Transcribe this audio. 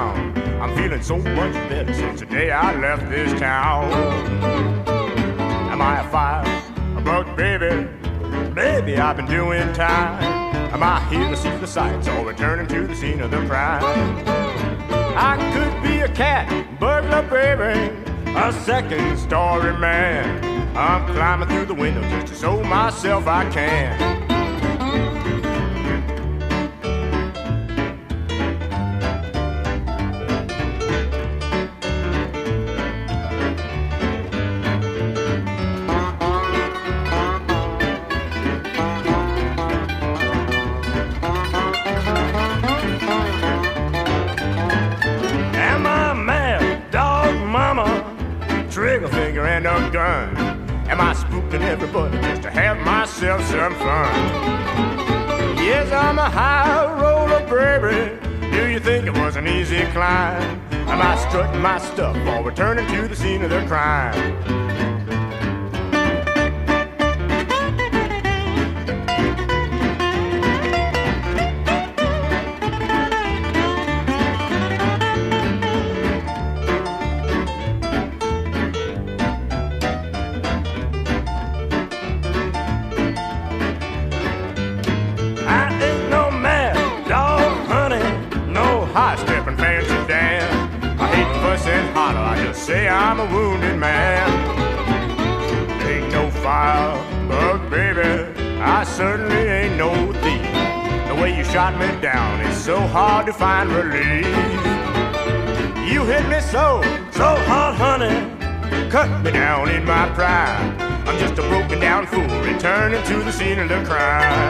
frown. I'm feeling so much better since the day I left this town. Am I a firebug, baby? Baby, I've been doing time. Am I here to see the sights or returning to the scene of the crime? I could be a cat, burglar, baby, a second-story man. I'm climbing through the window just to show myself I can. Trigger finger and a gun. Am I spooking everybody just to have myself some fun? Yes, I'm a high roller, baby. Do you think it was an easy climb? Am I strutting my stuff or returning to the scene of the crime? High-stepping fancy Dan. I hate to fuss and holler, I just say I'm a wounded man. Ain't no firebug, baby, I certainly ain't no thief. The way you shot me down is so hard to find relief. You hit me so hard, honey, cut me down in my pride. I'm just a broken down fool returning to the scene of the crime.